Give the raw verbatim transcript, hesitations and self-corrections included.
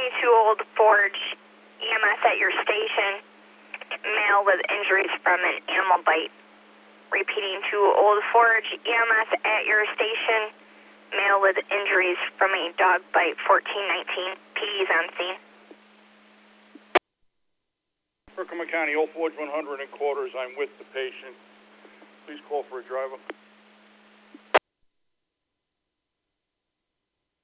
to Old Forge, E M S at your station, male with injuries from an animal bite. Repeating to Old Forge, E M S at your station, male with injuries from a dog bite, fourteen nineteen, P D's on scene. Herkimer County, Old Forge one hundred in quarters. I'm with the patient. Please call for a driver.